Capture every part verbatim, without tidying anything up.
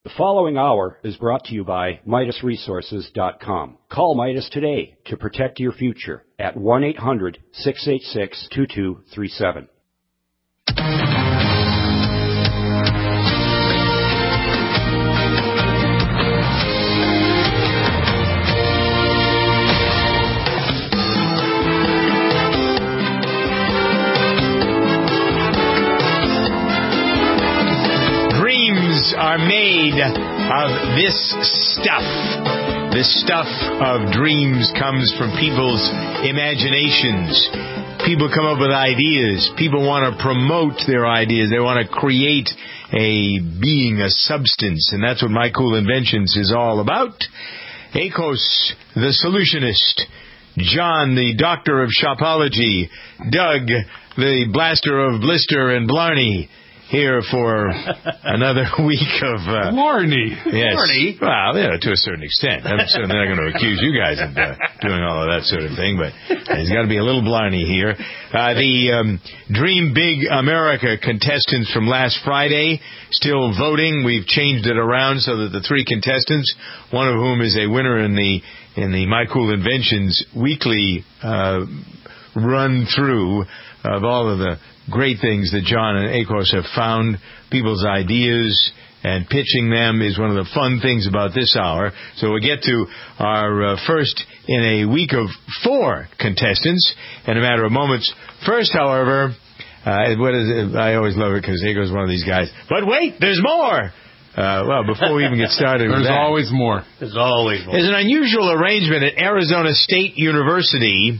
The following hour is brought to you by Midas Resources dot com. Call Midas today to protect your future at one eight hundred, six eight six, two two three seven. Are made of this stuff. This stuff of dreams comes from people's imaginations. People come up with ideas. People want to promote their ideas. They want to create a being, a substance, and that's what My Cool Inventions is all about. Akos, the solutionist. John, the doctor of shopology. Doug, the blaster of blister and blarney. Here for another week of... Uh, Blarney. Yes. Blarney. Well, yeah, to a certain extent. I'm certainly not going to accuse you guys of uh, doing all of that sort of thing, but there's got to be a little Blarney here. Uh, the um, Dream Big America contestants from last Friday still voting. We've changed it around so that the three contestants, one of whom is a winner in the in the My Cool Inventions weekly uh, run through of all of the great things that John and Akos have found, people's ideas, and pitching them is one of the fun things about this hour. So we'll get to our uh, first in a week of four contestants in a matter of moments. First, however, uh, what is it? I always love it because Akos is one of these guys. But wait, there's more! Uh, well, before we even get started with that. There's always more. There's always more. There's an unusual arrangement at Arizona State University.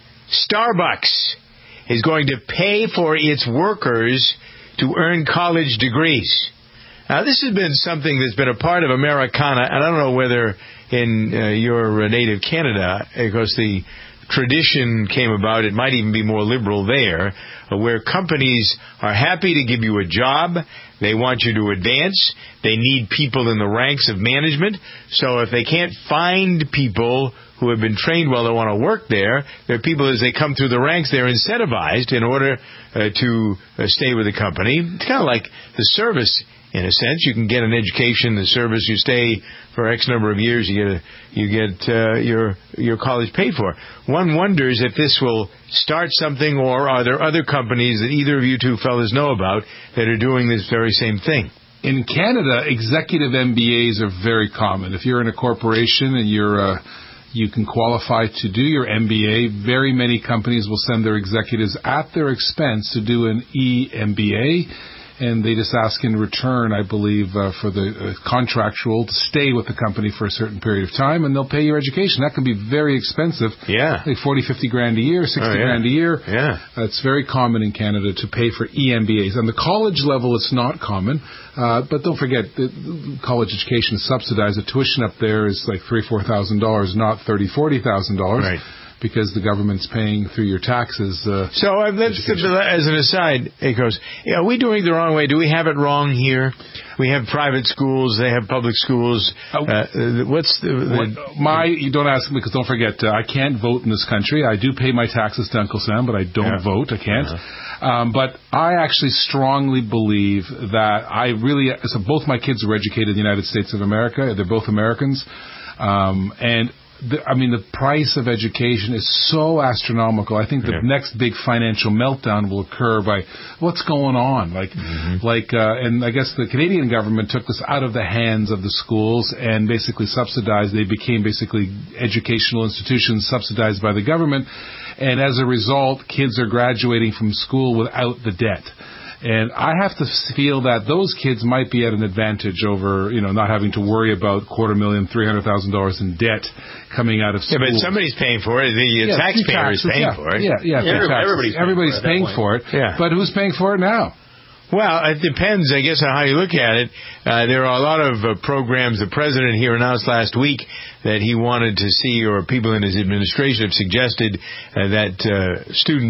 Starbucks is going to pay for its workers to earn college degrees. Now, this has been something that's been a part of Americana, and I don't know whether in uh, your native Canada, because the tradition came about, it might even be more liberal there, uh, where companies are happy to give you a job. They want you to advance. They need people in the ranks of management. So if they can't find people who have been trained well that want to work there, there are people as they come through the ranks, they're incentivized in order uh, to uh, stay with the company. It's kind of like the service, in a sense. You can get an education, the service, you stay for X number of years, you get a, you get uh, your your college paid for. One wonders if this will start something, or are there other companies that either of you two fellas know about that are doing this very same thing? In Canada, executive M B As are very common. If you're in a corporation and you're uh, you can qualify to do your M B A, very many companies will send their executives at their expense to do an E M B A. And they just ask in return, I believe, uh, for the uh, contractual to stay with the company for a certain period of time, and they'll pay your education. That can be very expensive. Yeah. Like forty, fifty grand a year, sixty oh, yeah. grand a year. Yeah. Uh, it's very common in Canada to pay for E M B As. On the college level, it's not common. Uh, but don't forget, the college education is subsidized. The tuition up there is like three thousand dollars, four thousand dollars, not thirty thousand dollars, forty thousand dollars. Right. Because the government's paying through your taxes. Uh, so, uh, let's, as an aside, Akos, are we doing it the wrong way? Do we have it wrong here? We have private schools. They have public schools. Uh, what's the, the what, my? You don't ask me because don't forget, uh, I can't vote in this country. I do pay my taxes to Uncle Sam, but I don't yeah. vote. I can't. Uh-huh. Um, but I actually strongly believe that I really. So both my kids were educated in the United States of America. They're both Americans, um, and. The, I mean, the price of education is so astronomical. I think the yeah. next big financial meltdown will occur by what's going on. Like, mm-hmm. like, uh, and I guess the Canadian government took this out of the hands of the schools and basically subsidized. They became basically educational institutions subsidized by the government. And as a result, kids are graduating from school without the debt. And I have to feel that those kids might be at an advantage over, you know, not having to worry about quarter million, three hundred thousand dollars in debt coming out of school. Yeah, but somebody's paying for it. The yeah, taxpayer is paying yeah, for it. Yeah, yeah, yeah everybody's, everybody's paying, paying for it. Yeah. But who's paying for it now? Well, it depends, I guess, on how you look at it. Uh, there are a lot of uh, programs. The president here announced last week that he wanted to see, or people in his administration have suggested uh, that uh, students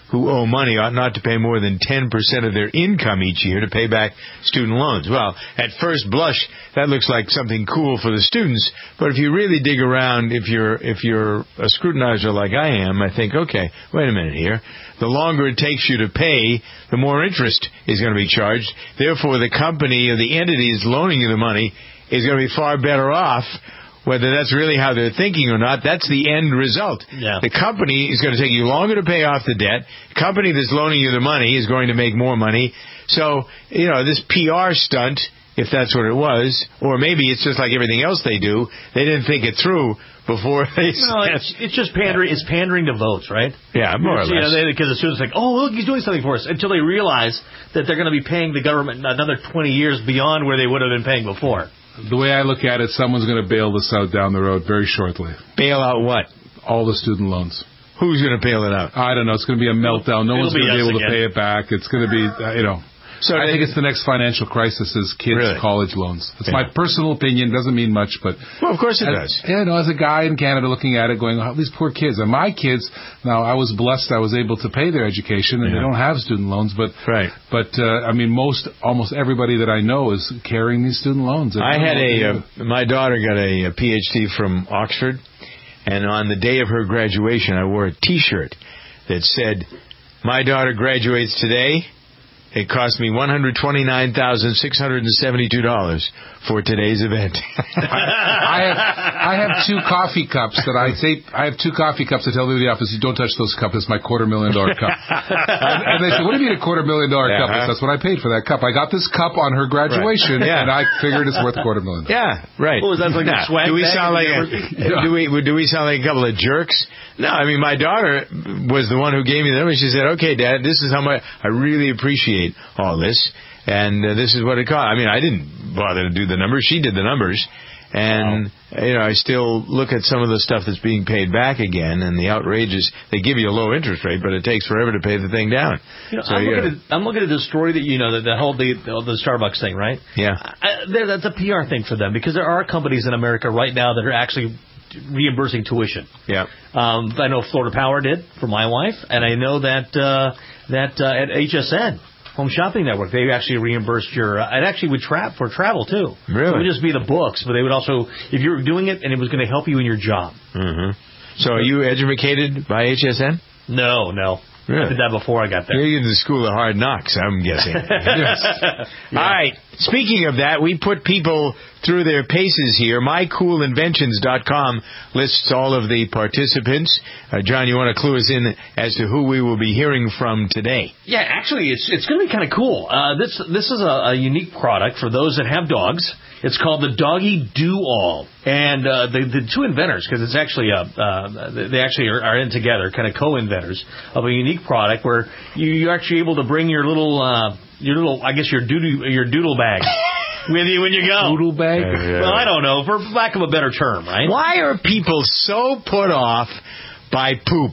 who owe money ought not to pay more than ten percent of their income each year to pay back student loans. Well, at first blush, that looks like something cool for the students, but if you really dig around, if you're if you're a scrutinizer like I am, I think, okay, wait a minute here. The longer it takes you to pay, the more interest is going to be charged. Therefore, the company or the entity is loaning you the money is going to be far better off. Whether that's really how they're thinking or not, that's the end result. Yeah. The company is going to take you longer to pay off the debt. The company that's loaning you the money is going to make more money. So, you know, this P R stunt, if that's what it was, or maybe it's just like everything else they do, they didn't think it through before they... No, it's, it's just pandering. It's pandering to votes, right? Yeah, more or you less. know, because the students think, oh, look, he's doing something for us, until they realize that they're going to be paying the government another twenty years beyond where they would have been paying before. The way I look at it, someone's going to bail this out down the road very shortly. Bail out what? All the student loans. Who's going to bail it out? I don't know. It's going to be a meltdown. No It'll one's going to be able again. to pay it back. It's going to be, uh, you know... So I they, think it's the next financial crisis is kids' Really? college loans. It's Yeah. my personal opinion. Doesn't mean much, but... Well, of course it as, does. Yeah, no, as a guy in Canada looking at it going, oh, these poor kids. And my kids, now, I was blessed I was able to pay their education, and Yeah. they don't have student loans, but... Right. But, uh, I mean, most, almost everybody that I know is carrying these student loans. I had a... Uh, Uh, my daughter got a, a P H D from Oxford, and on the day of her graduation, I wore a T-shirt that said, "My daughter graduates today. It cost me one hundred twenty-nine thousand six hundred seventy-two dollars for today's event." I have I have two coffee cups that I say I have two coffee cups. I tell them in the office, don't touch those cups. It's my quarter million dollar cup. and, and they say, what do you mean a quarter million dollar Yeah, cup? huh? That's what I paid for that cup. I got this cup on her graduation, Right. Yeah. and I figured it's worth a quarter million. Yeah, right. What was that, like a Now, swag do we bag sound at like the a, do we do we sound like a couple of jerks? No, I mean my daughter was the one who gave me them, and she said, "Okay, Dad, this is how much I really appreciate all this, and uh, this is what it cost." I mean, I didn't bother to do the numbers; she did the numbers, and wow. you know, I still look at some of the stuff that's being paid back again, and the outrageous. They give you a low interest rate, but it takes forever to pay the thing down. You know, so, I'm, yeah. looking at, I'm looking at this story that you know, the, the whole the, the Starbucks thing, right? Yeah, I, that's a P R thing for them because there are companies in America right now that are actually reimbursing tuition. Yeah. Um, I know Florida Power did for my wife, and I know that uh, that uh, at H S N, Home Shopping Network, they actually reimbursed your. Uh, it actually would trap for travel too. Really? So it would just be the books, but they would also, if you were doing it and it was going to help you in your job. Mm-hmm. So are you educated by H S N? No, no. Really? I did that before I got there. You're in the school of hard knocks, I'm guessing. Yes. Yeah. All right. Speaking of that, we put people through their paces here. my cool inventions dot com lists all of the participants. Uh, John, you want to clue us in as to who we will be hearing from today? Yeah, actually, it's it's going to be kind of cool. Uh, this this is a, a unique product for those that have dogs. It's called the Doggy Do-All. And uh, the, the two inventors, because it's actually a, uh, they actually are, are in together, kind of co-inventors of a unique product where you, you're actually able to bring your little, uh, your little, I guess your doodle, your doodle bag with you when you go. Doodle bag? Uh, yeah. Well, I don't know, for lack of a better term, right? Why are people so put off by poop?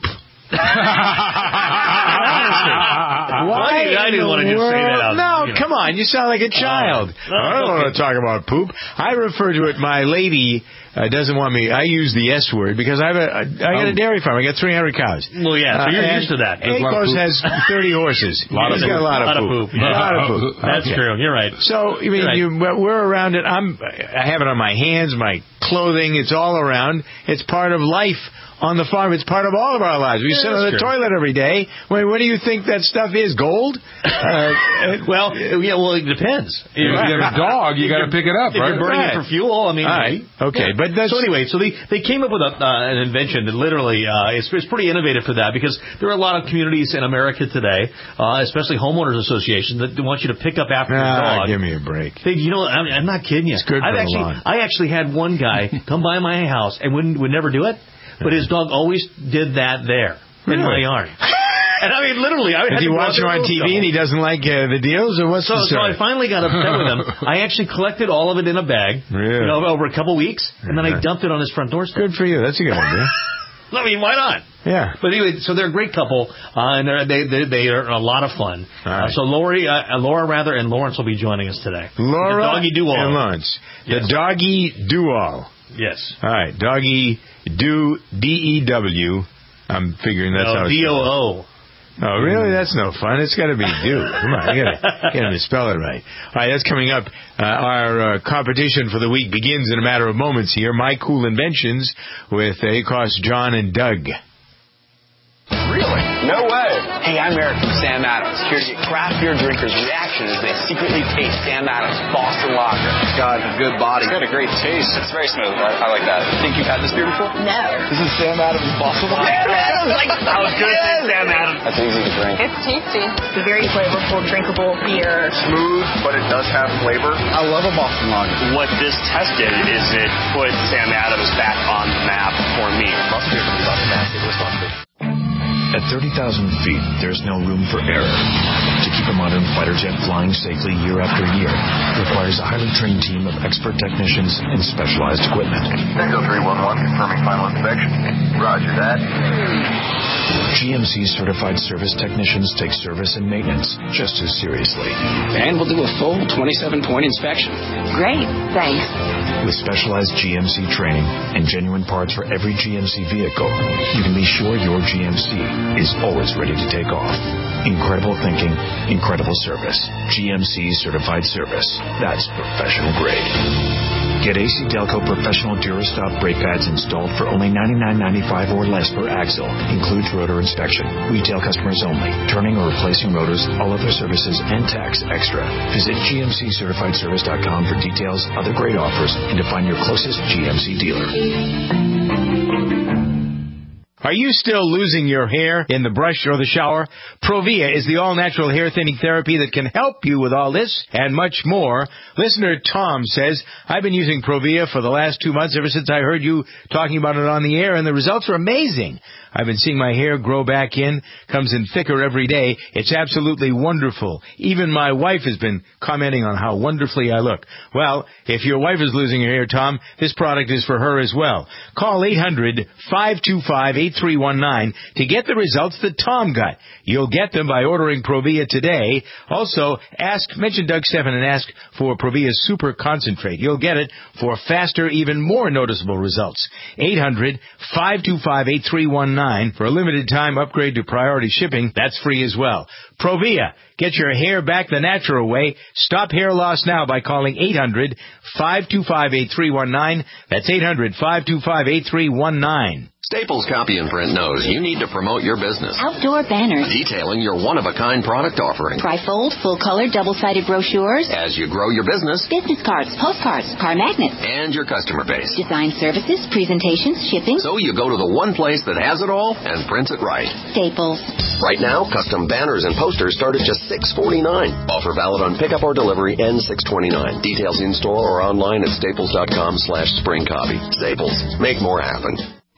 Why? I didn't in want to the just say that world? out. No, you know. come on. You sound like a child. no, I don't okay. want to talk about poop. I refer to it. My lady uh, doesn't want me. I use the S word because I have a. I got a dairy farm. I got three hundred cows. Well, yeah, so you're Uh, used to that. Of course, has thirty horses. Lot of He's got a poop. lot of Lot of poop. poop, yeah. A lot of poop. That's Okay. true. You're right. So, I mean, Right. you, we're around it. I'm, I have it on my hands, my clothing. It's all around. It's part of life on the farm. It's part of all of our lives. We Yeah, sit on the that's true. toilet every day. Wait, what do you think that stuff is? Gold? Uh, Well, yeah, well, it depends. If you have a dog, you got to pick it up, If right? you're burning Right. it for fuel, I mean, All right. Okay, yeah. but that's- so anyway. So they they came up with a, uh, an invention that literally uh, it's, it's pretty innovative for that because there are a lot of communities in America today, uh, especially homeowners associations that want you to pick up after your ah, dog. give me a break. They, you know, I'm, I'm not kidding you. It's good I've for the actually, lawn. I actually had one guy come by my house and wouldn't would never do it, but his dog always did that there in my Really? yard. And I mean, literally, I had Does he to go watch out you there on and T look V and at he doesn't like uh, the deals, or what's So, the so I story? finally got upset with him. I actually collected all of it in a bag, Really? you know, over a couple weeks, and then I Yeah. dumped it on his front doorstep. Good for you. That's a good idea. I mean, why not? Yeah. But anyway, so they're a great couple, uh, and they're, they they they are a lot of fun. All right. Uh, so Lori, uh, Laura rather, and Lawrence will be joining us today. Laura the Doggy Do-All. and Lawrence. Yes. The Doggy Do-All. Yes. All right. Doggy Do, D E W. I'm figuring that's how No, it's D O O. Oh, really? That's no fun. It's got to be do. Come on, you got to spell it right. All right, that's coming up. Uh, our uh, competition for the week begins in a matter of moments here. My Cool Inventions with ACOS, John, and Doug. Really? No way. Hey, I'm Eric from Sam Adams, here to get craft beer drinkers' reaction as they secretly taste Sam Adams Boston Lager. It's got a good body. It's got a great taste. It's very smooth. I, I like that. Think you've had this beer before? No. This is Sam Adams Boston Lager. Sam Adams! Like, I was good to say Sam Adams. That's easy to drink. It's tasty. It's a very flavorful, drinkable beer. Smooth, but it does have flavor. I love a Boston Lager. What this test did is it put Sam Adams back on the map for me. Must be from Boston, Mass. Responsibility. At thirty thousand feet, there's no room for error. To keep a modern fighter jet flying safely year after year requires a highly trained team of expert technicians and specialized equipment. Echo three one one confirming final inspection. Roger that. G M C certified service technicians take service and maintenance just as seriously. And we'll do a full twenty-seven point inspection. Great, thanks. With specialized G M C training and genuine parts for every G M C vehicle, you can be sure your G M C is always ready to take off. Incredible thinking, incredible service. G M C certified service. That's professional grade. Get A C Delco Professional Durastop brake pads installed for only ninety-nine ninety-five or less per axle. Includes rotor inspection. Retail customers only. Turning or replacing rotors, all other services, and tax extra. Visit G M C certified service dot com for details, other great offers, and to find your closest G M C dealer. Are you still losing your hair in the brush or the shower? Provia is the all-natural hair thinning therapy that can help you with all this and much more. Listener Tom says, I've been using Provia for the last two months ever since I heard you talking about it on the air, and the results are amazing. I've been seeing my hair grow back in, comes in thicker every day. It's absolutely wonderful. Even my wife has been commenting on how wonderfully I look. Well, if your wife is losing her hair, Tom, this product is for her as well. Call eight hundred, five two five, eight three one nine to get the results that Tom got. You'll get them by ordering Provia today. Also, ask, mention Doug Stephan and ask for Provia Super Concentrate. You'll get it for faster, even more noticeable results. eight hundred, five two five, eight three one nine. For a limited time upgrade to priority shipping, that's free as well. Provia, get your hair back the natural way. Stop hair loss now by calling eight hundred, five two five, eight three one nine. That's eight hundred, five two five, eight three one nine. Staples Copy and Print knows you need to promote your business. Outdoor banners. Detailing your one-of-a-kind product offering. Trifold, full-color, double-sided brochures. As you grow your business. Business cards, postcards, car magnets. And your customer base. Design services, presentations, shipping. So you go to the one place that has it all and prints it right. Staples. Right now, custom banners and posters start at just six forty-nine. Offer valid on pickup or delivery and six twenty-nine. Details in store or online at staples dot com slash spring copy. Staples. Make more happen.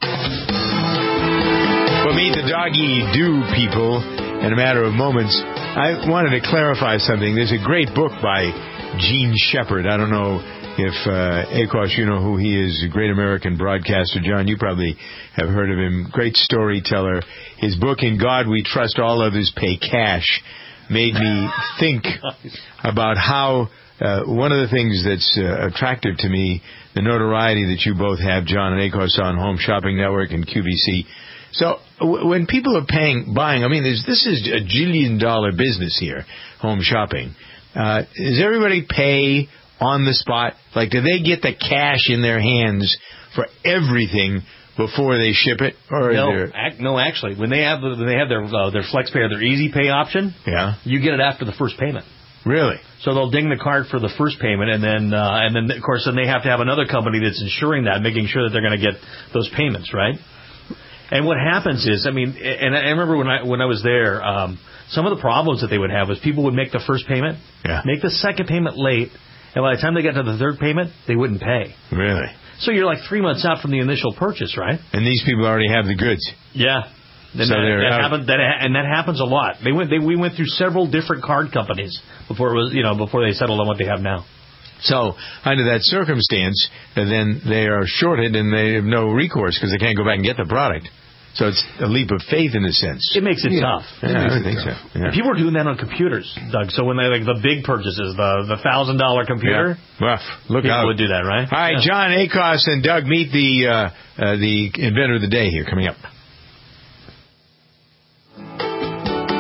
Well, meet the Doggy Do people in a matter of moments. I wanted to clarify something. There's a great book by Gene Shepard. I don't know if, uh, ACOS, you know who he is, a great American broadcaster. John, you probably have heard of him. Great storyteller. His book, In God We Trust, All Others Pay Cash, made me think about how uh, one of the things that's uh, attractive to me, the notoriety that you both have, John and ACOS, on Home Shopping Network and Q B C. So w- when people are paying, buying, I mean, this is a jillion dollar business here, home shopping. Uh, does everybody pay on the spot? Like, do they get the cash in their hands for everything before they ship it? Or no, is there... ac- no, actually, when they have the, when they have their uh, their FlexPay or their Easy Pay option, yeah, you get it after the first payment. Really? So they'll ding the card for the first payment, and then uh, and then of course then they have to have another company that's insuring that, making sure that they're going to get those payments, right? And what happens is, I mean, and I remember when I when I was there, um, some of the problems that they would have was people would make the first payment, yeah. make the second payment late, and by the time they got to the third payment, they wouldn't pay. Really? So you're like three months out from the initial purchase, right? And these people already have the goods. Yeah. And so that, they're that out. happened, that, and that happens a lot. They went. They, we went through several different card companies before it was, you know, before they settled on what they have now. So under that circumstance, then they are shorted and they have no recourse because they can't go back and get the product. So it's a leap of faith in a sense. It makes it yeah. tough. Yeah, I think so. Yeah. People were doing that on computers, Doug. So when they like the big purchases, the the thousand dollar computer, yeah. Rough. Look people out. would do that, right? All right, yeah. John, ACOS, and Doug, meet the uh, uh, the inventor of the day here coming up.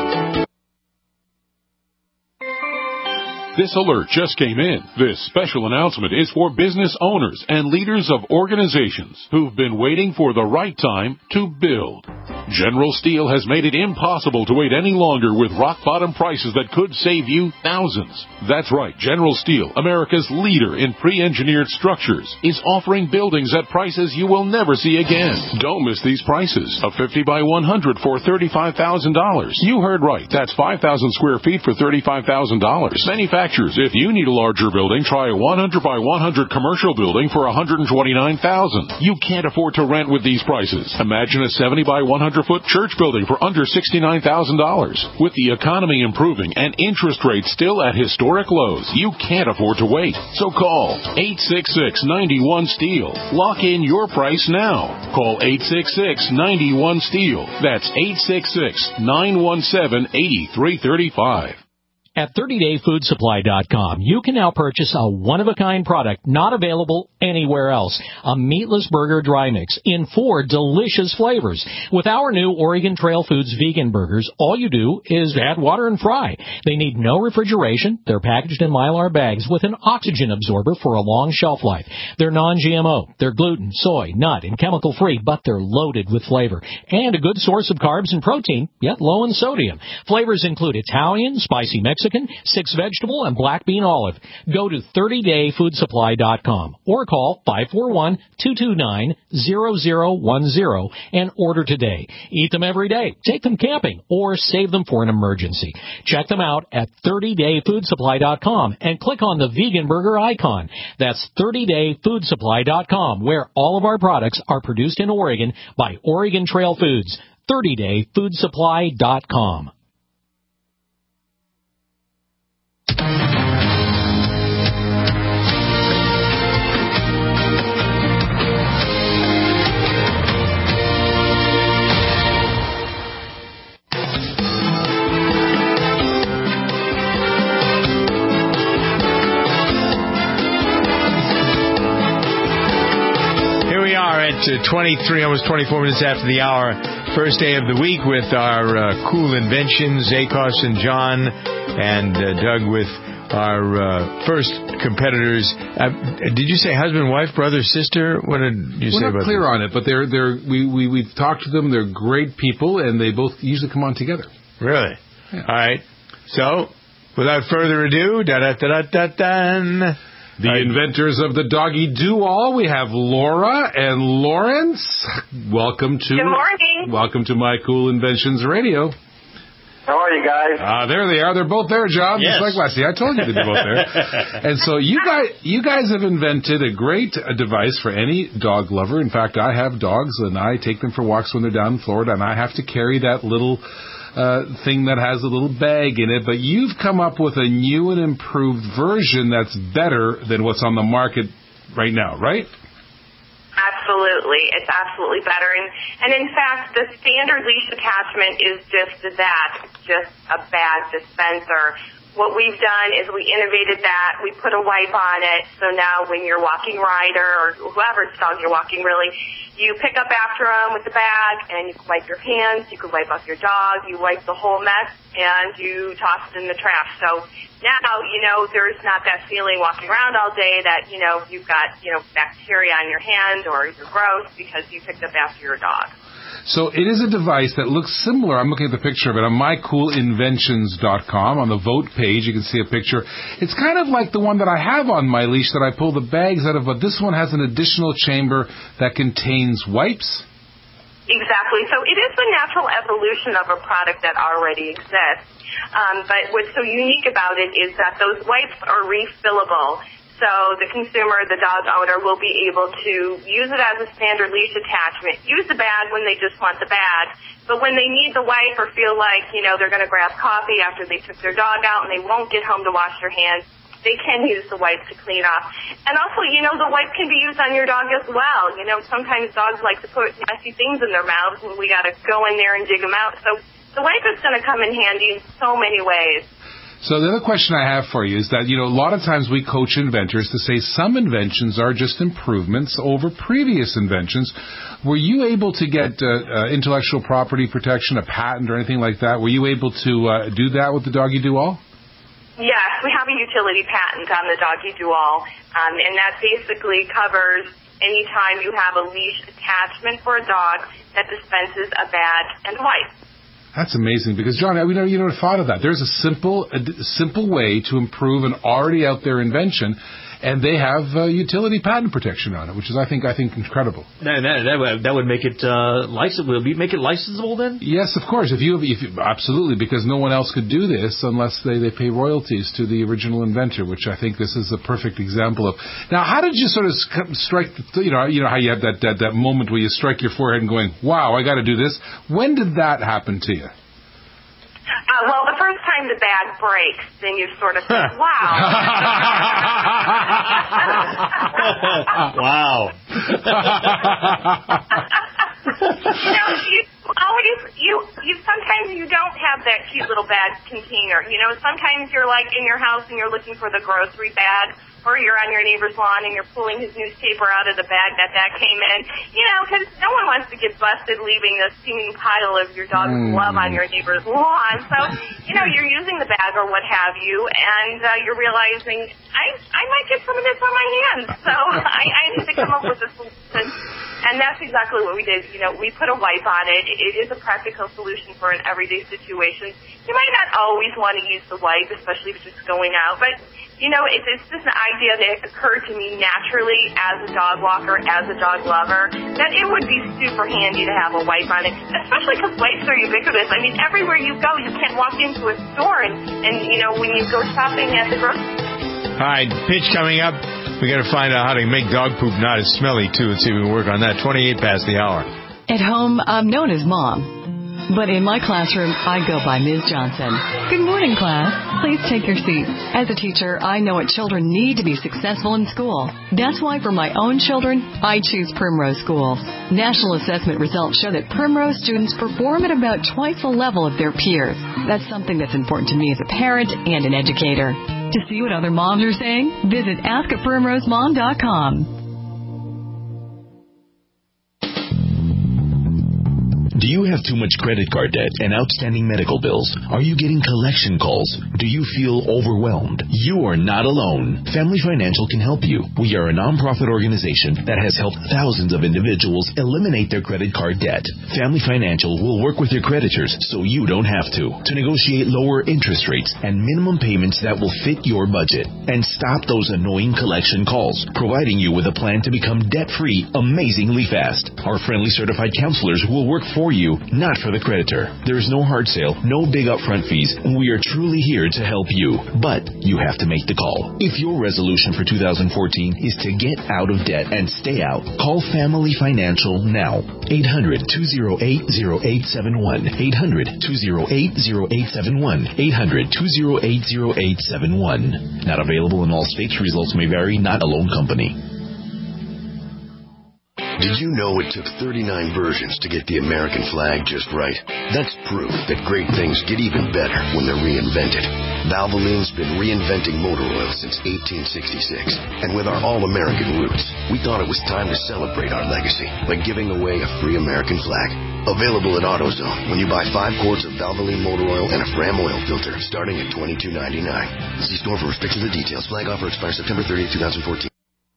This alert just came in. This special announcement is for business owners and leaders of organizations who've been waiting for the right time to build. General Steel has made it impossible to wait any longer with rock-bottom prices that could save you thousands. That's right, General Steel, America's leader in pre-engineered structures, is offering buildings at prices you will never see again. Don't miss these prices. A fifty by one hundred for thirty-five thousand dollars. You heard right. That's five thousand square feet for thirty-five thousand dollars. Manufacturers, if you need a larger building, try a one hundred by one hundred commercial building for one hundred twenty-nine thousand dollars. You can't afford to rent with these prices. Imagine a seventy by one hundred foot church building for under sixty-nine thousand dollars. With the economy improving and interest rates still at historic lows, you can't afford to wait. So call eight six six, nine one, STEEL. Lock in your price now. Call eight six six, nine one, STEEL. That's eight six six, nine one seven, eight three three five. At thirty day food supply dot com, you can now purchase a one-of-a-kind product not available anywhere else. A meatless burger dry mix in four delicious flavors. With our new Oregon Trail Foods vegan burgers, all you do is add water and fry. They need no refrigeration. They're packaged in Mylar bags with an oxygen absorber for a long shelf life. They're non G M O. They're gluten, soy, nut, and chemical-free, but they're loaded with flavor. And a good source of carbs and protein, yet low in sodium. Flavors include Italian, spicy Mexican, Mexican, six vegetable, and black bean olive. Go to thirty day food supply dot com or call five four one, two two nine, zero zero one zero and order today. Eat them every day, take them camping, or save them for an emergency. Check them out at thirty day food supply dot com and click on the vegan burger icon. That's thirty day food supply dot com, where all of our products are produced in Oregon by Oregon Trail Foods. thirty day food supply dot com. At uh, twenty-three, almost twenty-four minutes after the hour, first day of the week with our uh, cool inventions, Akos and John, and uh, Doug with our uh, first competitors. Uh, did you say husband, wife, brother, sister? What did you We're say not about clear them? on it, but they're they're we we we've talked to them. They're great people, and they both usually come on together. Really? Yeah. All right. So, without further ado, da da da da da. The I, inventors of the Doggy Do-All, we have Laura and Lawrence. Welcome to Good morning. Welcome to My Cool Inventions Radio. How are you guys? Ah, uh, there they are. They're both there, John. Yes. Just like last year. I told you they'd be both there. And so you guys, you guys have invented a great uh, device for any dog lover. In fact, I have dogs, and I take them for walks when they're down in Florida, and I have to carry that little Uh, thing that has a little bag in it, but you've come up with a new and improved version that's better than what's on the market right now, right? Absolutely. It's absolutely better. And, and in fact, the standard leash attachment is just that. It's just a bag dispenser. What we've done is we innovated that. We put a wipe on it. So now when you're walking Ryder or whoever's dog you're walking, really, you pick up after them with the bag and you can wipe your hands. You can wipe off your dog. You wipe the whole mess and you toss it in the trash. So now, you know, there's not that feeling walking around all day that, you know, you've got, you know, bacteria on your hand or you're gross because you picked up after your dog. So it is a device that looks similar. I'm looking at the picture of it on my cool inventions dot com. On the vote page, you can see a picture. It's kind of like the one that I have on my leash that I pull the bags out of, but this one has an additional chamber that contains wipes. Exactly. So it is the natural evolution of a product that already exists. Um, but what's so unique about it is that those wipes are refillable. So the consumer, the dog owner, will be able to use it as a standard leash attachment, use the bag when they just want the bag, but when they need the wipe or feel like, you know, they're going to grab coffee after they took their dog out and they won't get home to wash their hands, they can use the wipe to clean off. And also, you know, the wipe can be used on your dog as well. You know, sometimes dogs like to put nasty things in their mouths and we got to go in there and dig them out. So the wipe is going to come in handy in so many ways. So the other question I have for you is that, you know, a lot of times we coach inventors to say some inventions are just improvements over previous inventions. Were you able to get uh, uh, intellectual property protection, a patent or anything like that? Were you able to uh, do that with the Doggy Do-All? Yes, we have a utility patent on the Doggy Do All, um, and that basically covers any time you have a leash attachment for a dog that dispenses a bad and wipe. That's amazing because, John, we never, you never thought of that. There's a simple, a simple way to improve an already out there invention, and they have uh, utility patent protection on it, which is, I think, I think incredible. That, that, that, would, that would make it uh, licensable. Would make it licensable then? Yes, of course. If you, if you, absolutely, because no one else could do this unless they, they pay royalties to the original inventor, which I think this is a perfect example of. Now, how did you sort of strike? You know, you know how you have that that, that moment where you strike your forehead and going, "Wow, I got to do this." When did that happen to you? Uh, well, the first time the bag breaks, then you sort of think, wow. Wow. You know, you always, you, you, sometimes you don't have that cute little bag container. You know, sometimes you're like in your house and you're looking for the grocery bag, or you're on your neighbor's lawn and you're pulling his newspaper out of the bag that that came in. You know, because no one wants to get busted leaving a steaming pile of your dog's mm. love on your neighbor's lawn. So, you know, you're using the bag or what have you, and uh, you're realizing, I I might get some of this on my hands, so I, I need to come up with a solution. And that's exactly what we did. You know, we put a wipe on it. It is a practical solution for an everyday situation. You might not always want to use the wipe, especially if it's just going out, but you know, it's, it's just an idea that occurred to me naturally as a dog walker, as a dog lover, that it would be super handy to have a wipe on it, especially because wipes are ubiquitous. I mean, everywhere you go, you can't walk into a store and, and you know, when you go shopping at the grocery store. All right, pitch coming up. We got to find out how to make dog poop not as smelly, too. Let's see if we can work on that. twenty-eight past the hour. At home, I'm known as Mom. But in my classroom, I go by Miz Johnson. Good morning, class. Please take your seats. As a teacher, I know what children need to be successful in school. That's why for my own children, I choose Primrose Schools. National assessment results show that Primrose students perform at about twice the level of their peers. That's something that's important to me as a parent and an educator. To see what other moms are saying, visit ask a primrose mom dot com. Do you have too much credit card debt and outstanding medical bills? Are you getting collection calls? Do you feel overwhelmed? You are not alone. Family Financial can help you. We are a nonprofit organization that has helped thousands of individuals eliminate their credit card debt. Family Financial will work with your creditors so you don't have to, to negotiate lower interest rates and minimum payments that will fit your budget and stop those annoying collection calls, providing you with a plan to become debt-free amazingly fast. Our friendly certified counselors will work for you. You, not for the creditor. There is no hard sale, no big upfront fees, and we are truly here to help you. But you have to make the call. If your resolution for two thousand fourteen is to get out of debt and stay out, call Family Financial now. eight hundred, two oh eight, oh eight seven one. eight hundred, two oh eight, oh eight seven one. eight hundred, two oh eight, oh eight seven one. Not available in all states. Results may vary. Not a loan company. Did you know it took thirty-nine versions to get the American flag just right? That's proof that great things get even better when they're reinvented. Valvoline's been reinventing motor oil since eighteen sixty-six. And with our all-American roots, we thought it was time to celebrate our legacy by giving away a free American flag. Available at AutoZone when you buy five quarts of Valvoline motor oil and a Fram oil filter starting at twenty-two ninety-nine. See store for restrictions and details. Flag offer expires September thirtieth, twenty fourteen.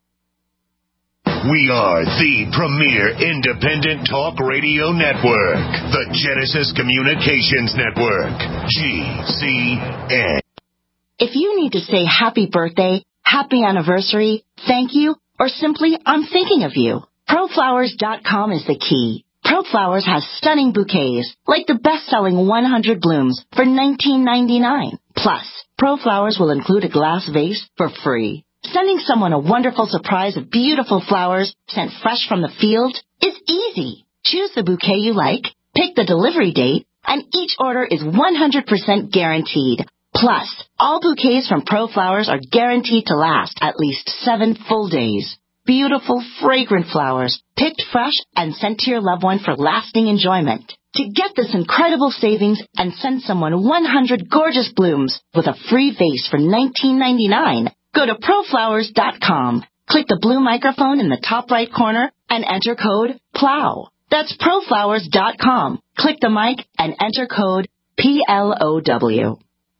We are the premier independent talk radio network, the Genesis Communications Network, G C N. If you need to say happy birthday, happy anniversary, thank you, or simply I'm thinking of you, pro flowers dot com is the key. ProFlowers has stunning bouquets, like the best-selling one hundred blooms for nineteen ninety-nine. Plus, ProFlowers will include a glass vase for free. Sending someone a wonderful surprise of beautiful flowers sent fresh from the field is easy. Choose the bouquet you like, pick the delivery date, and each order is one hundred percent guaranteed. Plus, all bouquets from ProFlowers are guaranteed to last at least seven full days. Beautiful, fragrant flowers, picked fresh and sent to your loved one for lasting enjoyment. To get this incredible savings and send someone one hundred gorgeous blooms with a free vase for nineteen ninety-nine, go to pro flowers dot com. Click the blue microphone in the top right corner and enter code PLOW. That's pro flowers dot com. Click the mic and enter code P L O W.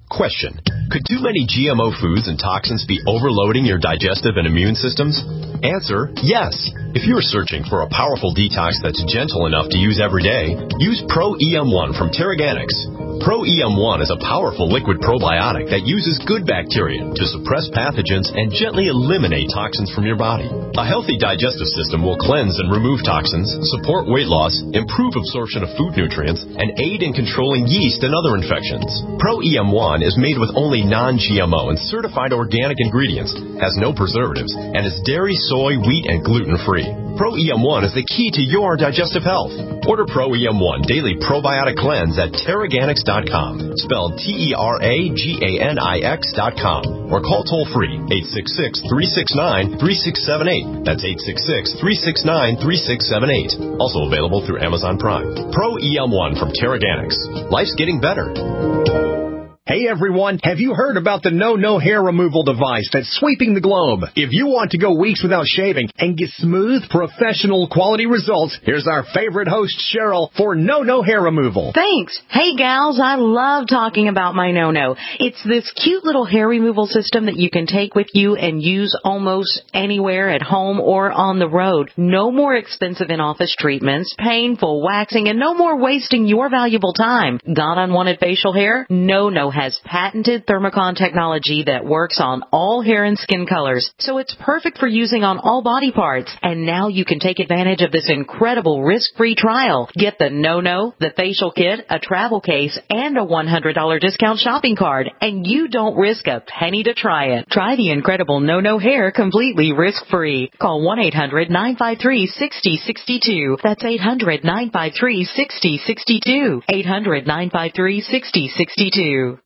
Question. Could too many G M O foods and toxins be overloading your digestive and immune systems? Answer, yes. If you are searching for a powerful detox that's gentle enough to use every day, use Pro E M one from Terraganics. Pro E M one is a powerful liquid probiotic that uses good bacteria to suppress pathogens and gently eliminate toxins from your body. A healthy digestive system will cleanse and remove toxins, support weight loss, improve absorption of food nutrients, and aid in controlling yeast and other infections. Pro E M one is made with only non-G M O and certified organic ingredients, has no preservatives, and is dairy, soy, wheat, and gluten-free. Pro E M one is the key to your digestive health. Order Pro E M one Daily Probiotic Cleanse at Terraganics dot com, spelled T E R A G A N I X dot com, or call toll-free eight six six, three six nine, three six seven eight. That's eight six six, three six nine, three six seven eight. Also available through Amazon Prime. Pro E M one from Terraganics. Life's getting better. Hey everyone, have you heard about the No No hair removal device that's sweeping the globe? If you want to go weeks without shaving and get smooth, professional quality results, here's our favorite host, Cheryl, for No No hair removal. Thanks. Hey gals, I love talking about my No No. It's this cute little hair removal system that you can take with you and use almost anywhere at home or on the road. No more expensive in-office treatments, painful waxing, and no more wasting your valuable time. Got unwanted facial hair? No No has patented Thermocon technology that works on all hair and skin colors, so it's perfect for using on all body parts. And now you can take advantage of this incredible risk-free trial. Get the No No, the facial kit, a travel case, and a one hundred dollars discount shopping card, and you don't risk a penny to try it. Try the incredible No No hair completely risk-free. Call one eight hundred, nine five three, six zero six two. That's eight hundred, nine five three, six zero six two. eight hundred, nine five three, six zero six two.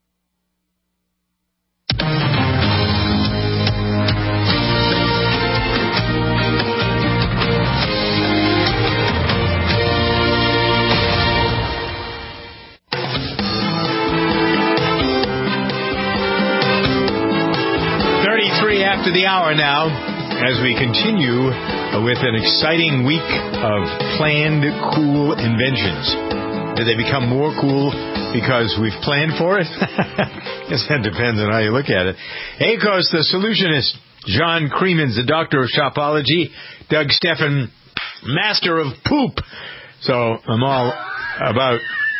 thirty-three after the hour now, as we continue with an exciting week of planned cool inventions. Did they become more cool because we've planned for it? I guess that depends on how you look at it. ACOS, the solutionist. John Creemans, the doctor of shopology. Doug Steffen, master of poop. So I'm all about...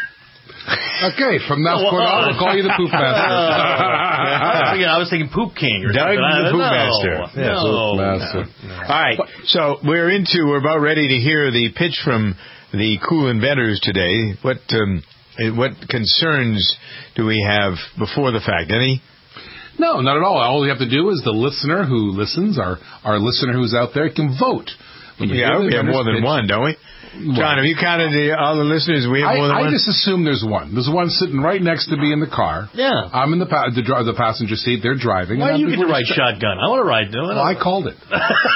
Okay, from that point on, I'll call you the Poop Master. I, was thinking, I was thinking Poop King or Doug something. the Poop no, Master. No. Yeah, Poop Master. No. All right, so we're into, we're about ready to hear the pitch from the cool inventors today. What um, what concerns do we have before the fact? Any? No, not at all. All we have to do is the listener who listens, our, our listener who's out there, can vote. Yeah, we have more than pitch. one, don't we? John, have you counted the, all the listeners? We have I, more than I one? just assume there's one. There's one sitting right next to me in the car. Yeah. I'm in the pa- the, the passenger seat. They're driving. Why do you get to ride shotgun? I want to ride. Well, I called it.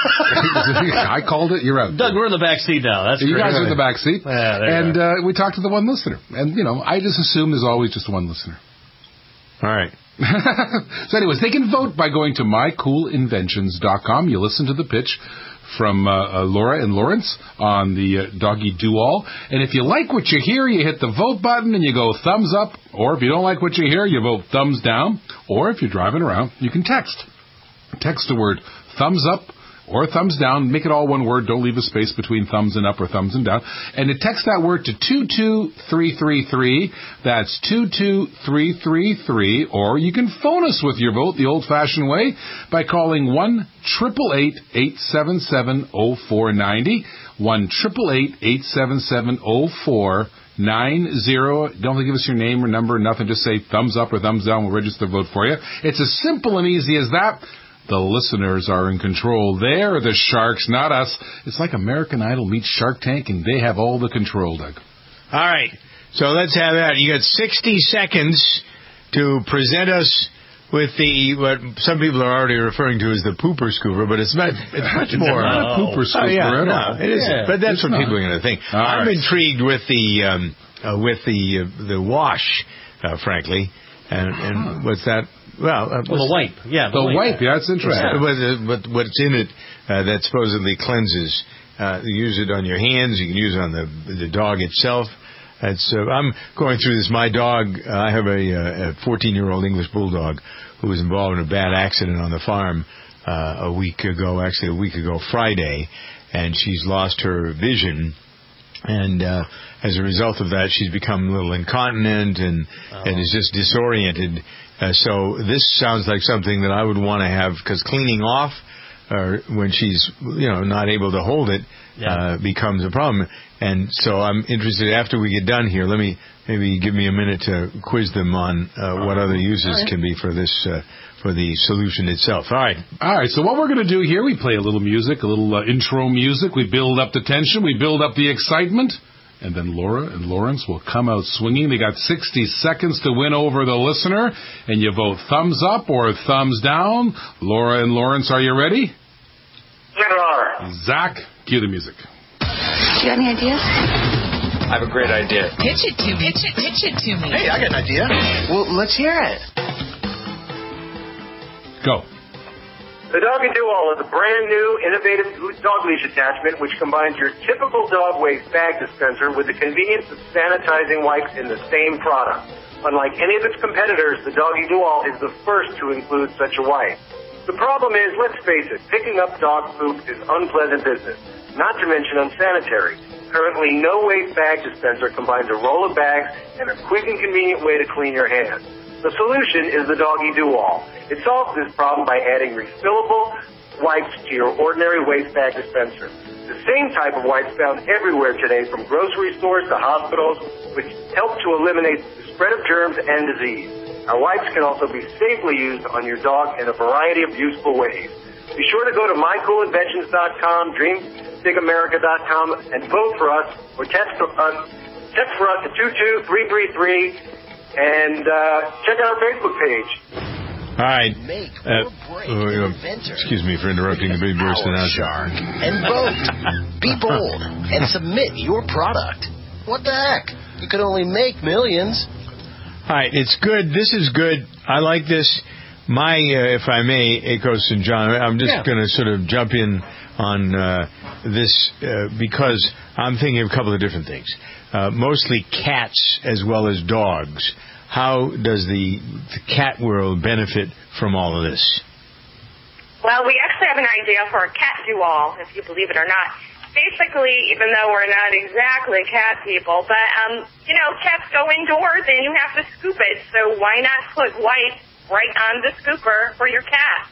I called it. You're out. Doug, we're in the back seat now. That's You great. guys are in the back seat. Yeah, and uh, we talked to the one listener. And, you know, I just assume there's always just one listener. All right. So anyways, they can vote by going to my cool inventions dot com. You listen to the pitch from uh, uh, Laura and Lawrence on the uh, Doggy Do-All. And if you like what you hear, you hit the vote button and you go thumbs up. Or if you don't like what you hear, you vote thumbs down. Or if you're driving around, you can text. Text the word thumbs up or thumbs down. Make it all one word. Don't leave a space between thumbs and up or thumbs and down. And to text that word to two two three three three. That's two two three three three. Or you can phone us with your vote the old-fashioned way by calling one eight eight eight, eight seven seven, zero four nine zero. one eight eight eight, eight seven seven, zero four nine zero. Don't have to give us your name or number, nothing. Just say thumbs up or thumbs down. We'll register a vote for you. It's as simple and easy as that. The listeners are in control. They're the sharks, not us. It's like American Idol meets Shark Tank, and they have all the control, Doug. All right. So let's have that. You got sixty seconds to present us with the, what some people are already referring to as the pooper scooper, but it's not, it's much more. It's not a pooper scooper oh, yeah, at no, all. it isn't. Yeah, but that's what not. people are going to think. All I'm right. intrigued with the, um, uh, with the, uh, the wash, uh, frankly. And, and what's that? Well, uh, well, the wipe. Yeah, the, the wipe. wipe. Yeah, that's interesting. Yeah. What, what, what's in it uh, that supposedly cleanses? Uh, you use it on your hands. You can use it on the the dog itself. That's, uh, I'm going through this. My dog, uh, I have a fourteen-year-old English bulldog who was involved in a bad accident on the farm uh, a week ago, actually a week ago Friday, and she's lost her vision. And uh, as a result of that, she's become a little incontinent and, oh. and is just disoriented. Uh, so this sounds like something that I would want to have, because cleaning off uh, when she's, you know, not able to hold it yeah. uh, becomes a problem. And so I'm interested, after we get done here, let me maybe give me a minute to quiz them on uh, what other uses right. can be for this, uh, for the solution itself. All right. All right, so what we're going to do here, we play a little music, a little uh, intro music. We build up the tension. We build up the excitement. And then Laura and Lawrence will come out swinging. They got sixty seconds to win over the listener. And you vote thumbs up or thumbs down. Laura and Lawrence, are you ready? Sure. Zach, cue the music. Do you have any ideas? I have a great idea. Pitch it to me. Pitch it, pitch it to me. Hey, I got an idea. Well, let's hear it. Go. The Doggy Do-All is a brand new, innovative dog leash attachment which combines your typical dog waste bag dispenser with the convenience of sanitizing wipes in the same product. Unlike any of its competitors, the Doggy Do-All is the first to include such a wipe. The problem is, let's face it, picking up dog poop is unpleasant business, not to mention unsanitary. Currently, no waste bag dispenser combines a roll of bags and a quick and convenient way to clean your hands. The solution is the Doggy Do-All. It solves this problem by adding refillable wipes to your ordinary waste bag dispenser. The same type of wipes found everywhere today, from grocery stores to hospitals, which help to eliminate the spread of germs and disease. Our wipes can also be safely used on your dog in a variety of useful ways. Be sure to go to my cool inventions dot com, dream big america dot com, and vote for us, or text us, text for us to two two three three three. And uh, check out our Facebook page. All right. Uh, uh, excuse me for interrupting the big burst announcement. And vote. Be bold and submit your product. What the heck? You could only make millions. All right. It's good. This is good. I like this. My, uh, if I may, Akos and John, I'm just yeah. going to sort of jump in on uh, this uh, because I'm thinking of a couple of different things. Uh, mostly cats as well as dogs. How does the, the cat world benefit from all of this? Well, we actually have an idea for a cat do-all, if you believe it or not. Basically, even though we're not exactly cat people, but, um, you know, cats go indoors and you have to scoop it, so why not put wipes right on the scooper for your cat?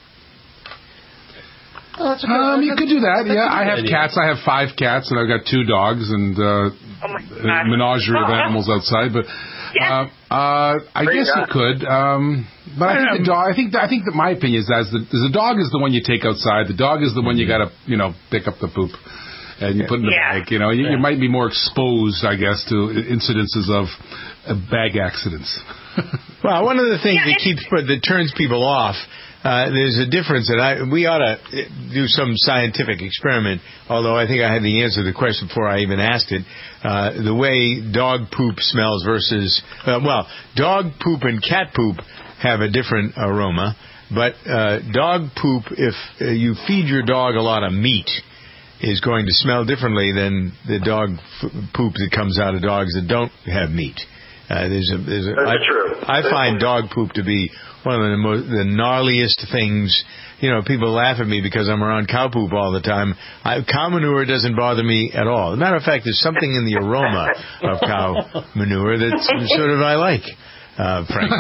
Oh, um, you could do that. Yeah, I have cats. I have five cats, and I've got two dogs, and uh, oh a menagerie of animals outside. But uh, uh, I guess you could. Um, but I think the dog. I think I think that my opinion is that the, the dog is the one you take outside. The dog is the one you got to you know pick up the poop and you put in the yeah. bag. You know, you, yeah. you might be more exposed, I guess, to incidences of uh, bag accidents. Well, one of the things yeah, that keeps that turns people off. Uh, there's a difference that I, we ought to do some scientific experiment, although I think I had the answer to the question before I even asked it. Uh, the way dog poop smells versus, uh, well, dog poop and cat poop have a different aroma, but uh, dog poop, if uh, you feed your dog a lot of meat, is going to smell differently than the dog f- poop that comes out of dogs that don't have meat. Uh, there's a, there's a, That's I, true. I find dog poop to be one of the most, the gnarliest things. You know, people laugh at me because I'm around cow poop all the time. I, cow manure doesn't bother me at all. As a matter of fact, there's something in the aroma of cow manure that sort of I like. Uh, frankly.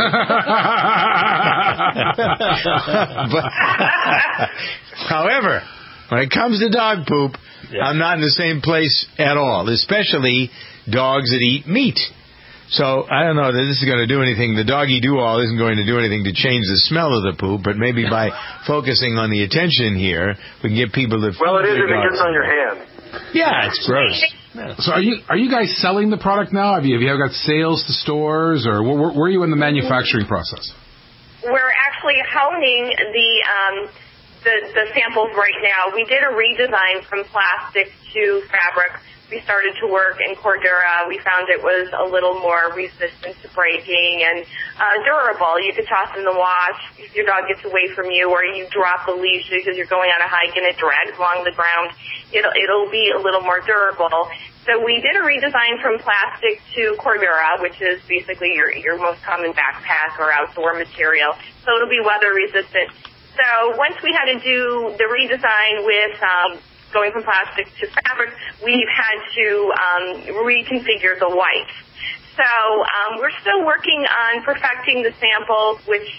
But, however, when it comes to dog poop, yeah. I'm not in the same place at all, especially dogs that eat meat. So, I don't know that this is going to do anything. The Doggy Do-All isn't going to do anything to change the smell of the poop, but maybe by focusing on the attention here, we can get people to... Well, it is if it gets on your hand. Yeah, it's gross. So are you are you guys selling the product now? Have you, have you got sales to stores, or where, where are you in the manufacturing process? We're actually honing the, um, the, the samples right now. We did a redesign from plastic to fabric. We started to work in Cordura. We found it was a little more resistant to breaking and uh, durable. You could toss in the wash if your dog gets away from you, or you drop the leash because you're going on a hike and it drags along the ground. It'll, it'll be a little more durable. So we did a redesign from plastic to Cordura, which is basically your, your most common backpack or outdoor material. So it'll be weather resistant. So once we had to do the redesign with um, going from plastic to fabric, we've had to um, reconfigure the wipes. So um, we're still working on perfecting the samples, which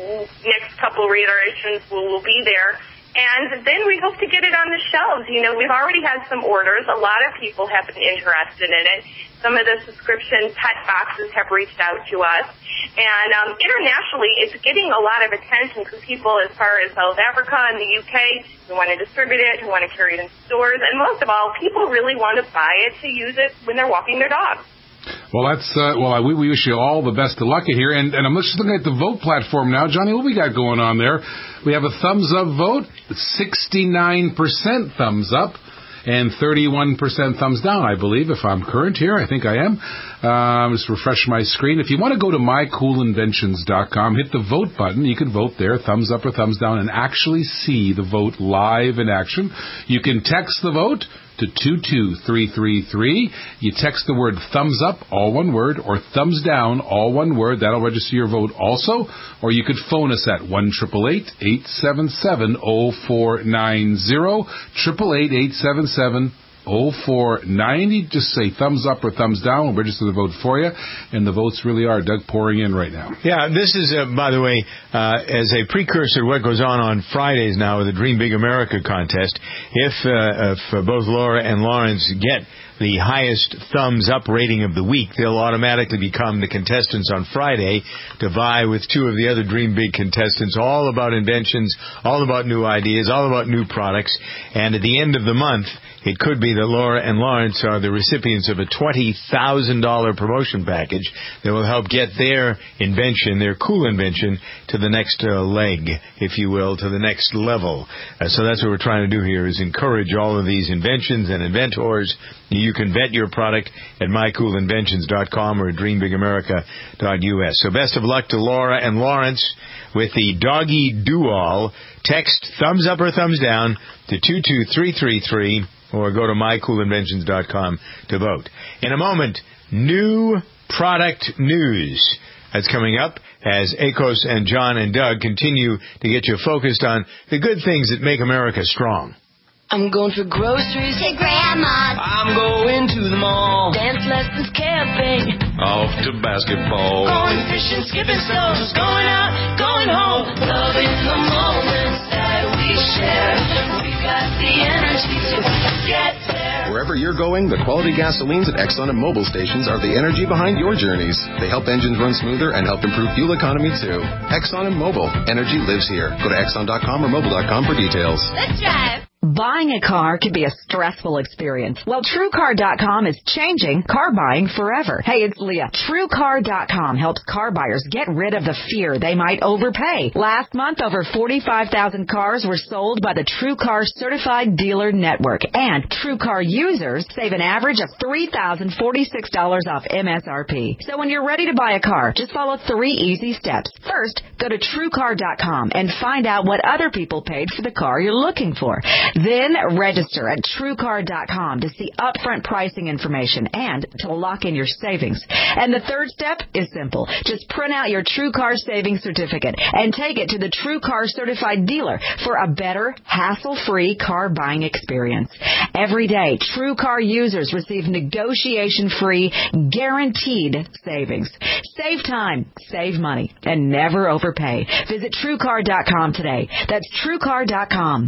next couple reiterations will, will be there. And then we hope to get it on the shelves. You know, we've already had some orders. A lot of people have been interested in it. Some of the subscription pet boxes have reached out to us. And um, internationally, it's getting a lot of attention because people as far as South Africa and the U K who want to distribute it, who want to carry it in stores. And most of all, people really want to buy it to use it when they're walking their dogs. Well, that's uh, well. We, we wish you all the best of luck here, and, and I'm just looking at the vote platform now, Johnny. What we got going on there? We have a thumbs up vote, sixty-nine percent thumbs up, and thirty-one percent thumbs down. I believe, if I'm current here, I think I am. Um, just refresh my screen. If you want to go to my cool inventions dot com, hit the vote button. You can vote there, thumbs up or thumbs down, and actually see the vote live in action. You can text the vote to two two three three three. You text the word thumbs up, all one word, or thumbs down, all one word. That'll register your vote also. Or you could phone us at one eight eight eight, eight seven seven, zero four nine zero, eight eight eight, eight seven seven, zero four nine zero. Just say thumbs up or thumbs down. We'll register the vote for you. And the votes really are, Doug, pouring in right now. Yeah, this is, uh, by the way, uh, as a precursor to what goes on on Fridays now with the Dream Big America contest. If, uh, if uh, both Laura and Lawrence get the highest thumbs up rating of the week, they'll automatically become the contestants on Friday to vie with two of the other Dream Big contestants, all about inventions, all about new ideas, all about new products. And at the end of the month, it could be that Laura and Lawrence are the recipients of a twenty thousand dollars promotion package that will help get their invention, their cool invention, to the next uh, leg, if you will, to the next level. Uh, so that's what we're trying to do here, is encourage all of these inventions and inventors. You can vet your product at my cool inventions dot com or dream big america dot U S. So best of luck to Laura and Lawrence with the Doggy Do-All. Text thumbs up or thumbs down to two two three three three or go to my cool inventions dot com to vote. In a moment, new product news. That's coming up as Akos and John and Doug continue to get you focused on the good things that make America strong. I'm going for groceries to Grandma's. I'm going to the mall. Dance lessons, camping. Off to basketball. Going fishing, skipping stones. Going out, going home. Loving the moments that we share. We got the energy to get there. Wherever you're going, the quality gasolines at Exxon and Mobil stations are the energy behind your journeys. They help engines run smoother and help improve fuel economy too. Exxon and Mobil. Energy lives here. Go to exxon dot com or mobil dot com for details. Let's drive. Buying a car can be a stressful experience. Well, True Car dot com is changing car buying forever. Hey, it's Leah. True Car dot com helps car buyers get rid of the fear they might overpay. Last month, over forty-five thousand cars were sold by the True Car Certified Dealer Network. And True Car users save an average of three thousand forty-six dollars off M S R P. So when you're ready to buy a car, just follow three easy steps. First, go to True Car dot com and find out what other people paid for the car you're looking for. Then register at True Car dot com to see upfront pricing information and to lock in your savings. And the third step is simple. Just print out your True Car Savings Certificate and take it to the True Car Certified Dealer for a better, hassle-free car buying experience. Every day, True Car users receive negotiation-free, guaranteed savings. Save time, save money, and never overpay. Visit True Car dot com today. That's True Car dot com.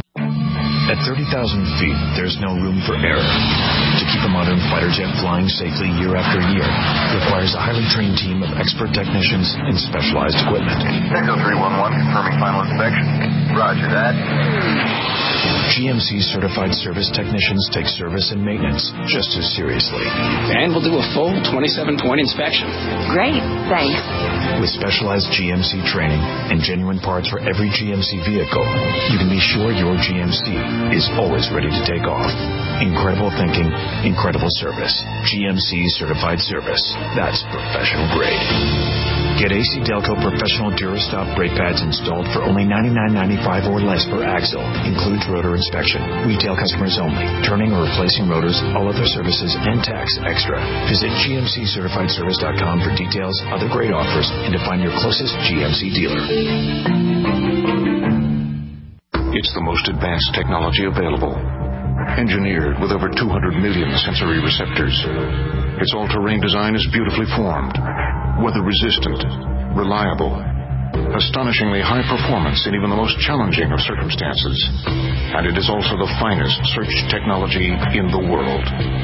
At thirty thousand feet, there's no room for error. To keep a modern fighter jet flying safely year after year requires a highly trained team of expert technicians and specialized equipment. Echo three one one, confirming final inspection. Roger that. G M C certified service technicians take service and maintenance just as seriously. And we'll do a full twenty-seven point inspection. Great, thanks. With specialized G M C training and genuine parts for every G M C vehicle, you can be sure your G M C is always ready to take off. Incredible thinking, incredible service. G M C certified service. That's professional grade. Get A C Delco Professional Durastop brake pads installed for only ninety-nine ninety-five or less per axle. Includes rotor inspection. Retail customers only. Turning or replacing rotors, all other services, and tax extra. Visit G M C Certified Service dot com for details, other great offers, and to find your closest G M C dealer. It's the most advanced technology available. Engineered with over two hundred million sensory receptors. Its all-terrain design is beautifully formed, weather-resistant, reliable, astonishingly high performance in even the most challenging of circumstances. And it is also the finest search technology in the world.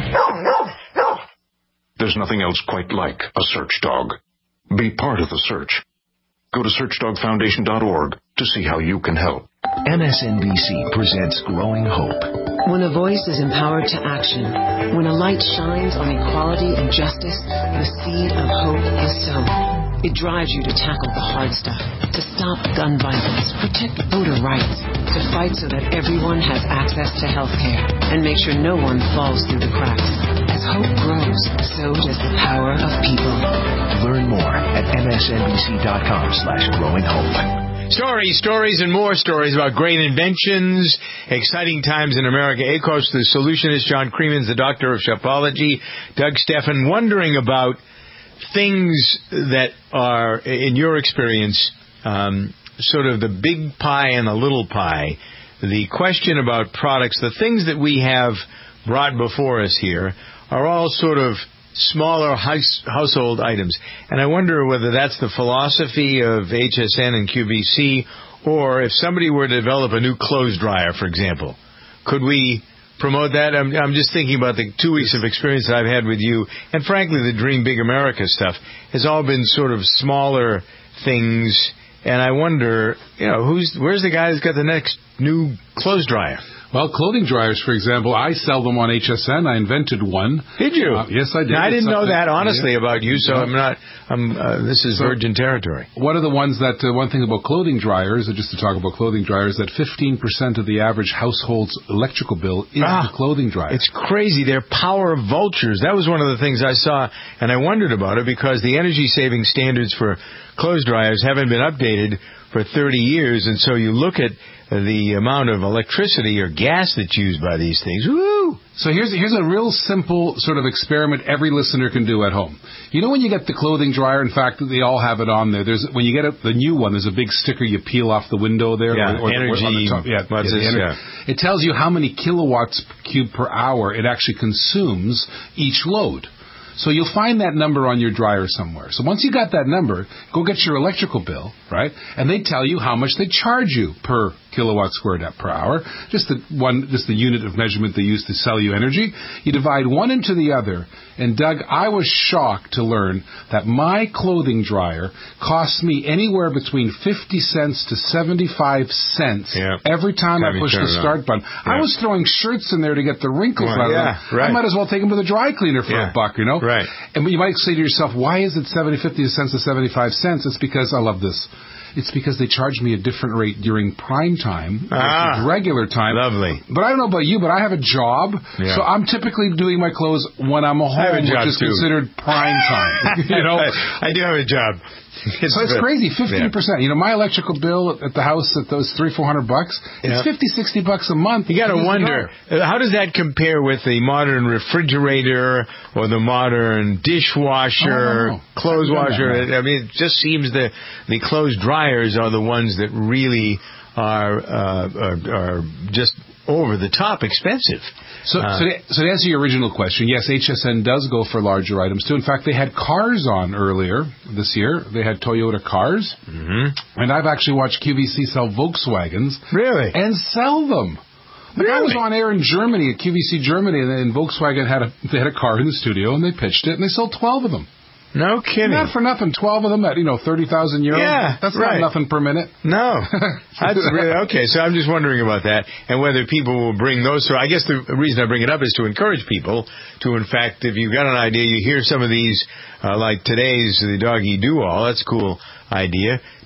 There's nothing else quite like a search dog. Be part of the search. Go to search dog foundation dot org to see how you can help. M S N B C presents Growing Hope. When a voice is empowered to action, when a light shines on equality and justice, the seed of hope is sown. It drives you to tackle the hard stuff, to stop gun violence, protect voter rights, to fight so that everyone has access to health care, and make sure no one falls through the cracks. As hope grows, so does the power of people. Learn more at M S N B C dot com slash growing hope. Stories, stories, and more stories about great inventions, exciting times in America. ACOS, the solutionist, John Creeman's the doctor of shopology, Doug Steffen, wondering about things that are, in your experience, um, sort of the big pie and the little pie. The question about products, the things that we have brought before us here are all sort of smaller house, household items. And I wonder whether that's the philosophy of H S N and Q V C, or if somebody were to develop a new clothes dryer, for example, could we promote that? I'm, I'm just thinking about the two weeks of experience that I've had with you, and frankly, the Dream Big America stuff has all been sort of smaller things. And I wonder, you know, who's where's the guy who's got the next new clothes dryer? Well, clothing dryers, for example, I sell them on H S N. I invented one. Did you? Uh, yes, I did. Now, I didn't it's know that, honestly, yeah. about you, so yeah. I'm not, I'm, uh, this is so virgin territory. One of the ones that, uh, one thing about clothing dryers, uh, just to talk about clothing dryers, that fifteen percent of the average household's electrical bill is ah, the clothing dryer. It's crazy. They're power vultures. That was one of the things I saw, and I wondered about it, because the energy-saving standards for clothes dryers haven't been updated for thirty years, and so you look at the amount of electricity or gas that's used by these things. Woo! So here's here's a real simple sort of experiment every listener can do at home. You know when you get the clothing dryer, in fact, they all have it on there. There's when you get a, the new one, there's a big sticker you peel off the window there. Yeah, or, or energy. The, or the top. Yeah, what's yeah, this? Energy. Yeah. It tells you how many kilowatts cube per hour it actually consumes each load. So you'll find that number on your dryer somewhere. So once you got that number, go get your electrical bill, right? And they tell you how much they charge you per kilowatt squared per hour. Just the one, just the unit of measurement they use to sell you energy. You divide one into the other. And Doug, I was shocked to learn that my clothing dryer costs me anywhere between fifty cents to seventy-five cents yeah. every time I push the start button. Yeah. I was throwing shirts in there to get the wrinkles well, out of yeah, them. Right. I might as well take them to the dry cleaner for yeah. a buck, you know? Right. And you might say to yourself, why is it seventy, fifty cents to seventy-five cents? It's because, I love this, it's because they charge me a different rate during prime time ah, versus regular time. Lovely. But I don't know about you, but I have a job, yeah. so I'm typically doing my clothes when I'm home, which is too. considered prime time. You know, I, I do have a job. It's, so it's crazy, fifteen percent. Yeah. You know, my electrical bill at the house at those three, four hundred bucks, it's yeah. fifty, sixty bucks a month. You got to wonder, how does that compare with the modern refrigerator or the modern dishwasher, oh, clothes washer? I mean, it just seems the the clothes dryers are the ones that really are uh, are, are just over the top expensive. So, uh, so, to, so to answer your original question, yes, H S N does go for larger items too. In fact, they had cars on earlier this year. They had Toyota cars, mm-hmm. and I've actually watched Q V C sell Volkswagens, really, and sell them. Like really? I was on air in Germany at Q V C Germany, and, and Volkswagen had a they had a car in the studio, and they pitched it, and they sold twelve of them. No kidding. Not for nothing. Twelve of them at, you know, thirty thousand euros. Yeah, that's right. not nothing per minute. No. That's really, okay, so I'm just wondering about that and whether people will bring those. So I guess the reason I bring it up is to encourage people to, in fact, if you've got an idea, you hear some of these, uh, like today's, the Doggy Do-All, that's a cool idea, to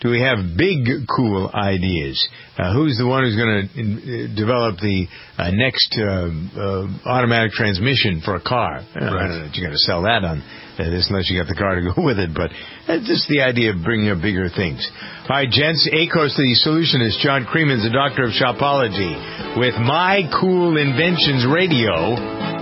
do we have big, cool ideas? Uh, who's the one who's going to develop the uh, next uh, uh, automatic transmission for a car? Uh, right. I don't know if you're going to sell that on uh, this unless you got the car to go with it, but that's just the idea of bringing up bigger things. All right, gents, ACOS, the solutionist, John Creeman's a doctor of shopology with My Cool Inventions Radio.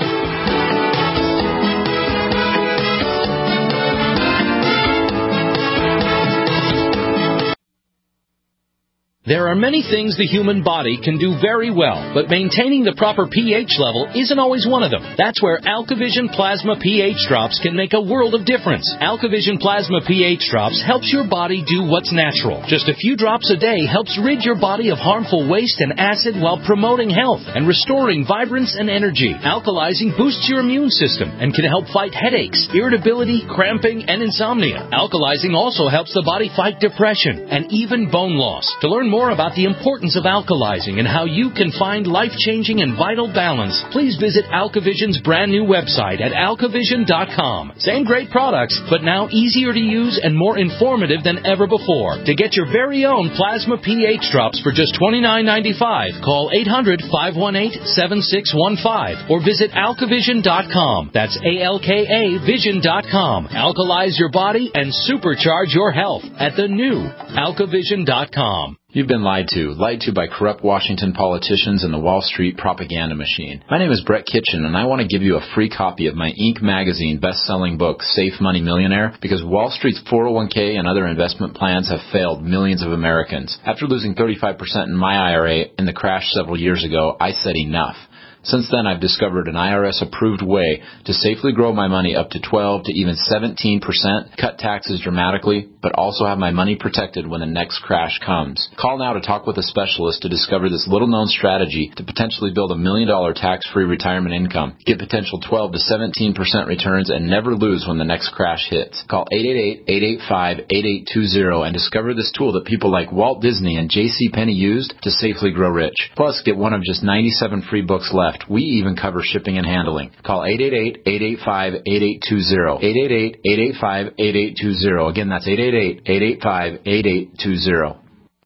There are many things the human body can do very well, but maintaining the proper pH level isn't always one of them. That's where AlkaVision Plasma pH Drops can make a world of difference. AlkaVision Plasma pH Drops helps your body do what's natural. Just a few drops a day helps rid your body of harmful waste and acid while promoting health and restoring vibrance and energy. Alkalizing boosts your immune system and can help fight headaches, irritability, cramping, and insomnia. Alkalizing also helps the body fight depression and even bone loss. To learn more about the importance of alkalizing and how you can find life-changing and vital balance, please visit AlkaVision's brand new website at alkavision dot com. Same great products, but now easier to use and more informative than ever before. To get your very own Plasma pH Drops for just twenty-nine ninety-five, call eight hundred, five one eight, seven six one five or visit alkavision dot com. That's A L K A vision dot com. Alkalize your body and supercharge your health at the new alkavision dot com. You've been lied to. Lied to by corrupt Washington politicians and the Wall Street propaganda machine. My name is Brett Kitchen, and I want to give you a free copy of my Inc magazine best-selling book, Safe Money Millionaire, because Wall Street's four oh one k and other investment plans have failed millions of Americans. After losing thirty-five percent in my I R A in the crash several years ago, I said enough. Since then, I've discovered an I R S-approved way to safely grow my money up to twelve to even seventeen percent, cut taxes dramatically, but also have my money protected when the next crash comes. Call now to talk with a specialist to discover this little-known strategy to potentially build a million-dollar tax-free retirement income. Get potential twelve to seventeen percent returns and never lose when the next crash hits. Call eight eight eight, eight eight five, eight eight two zero and discover this tool that people like Walt Disney and J C Penney used to safely grow rich. Plus, get one of just ninety-seven free books left. We even cover shipping and handling. Call eight eight eight, eight eight five, eight eight two zero. eight eight eight, eight eight five, eight eight two zero. Again, that's eight eight eight, eight eight five, eight eight two zero.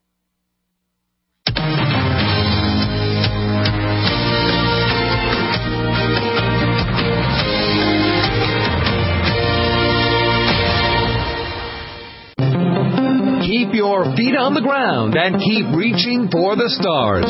Keep your feet on the ground and keep reaching for the stars.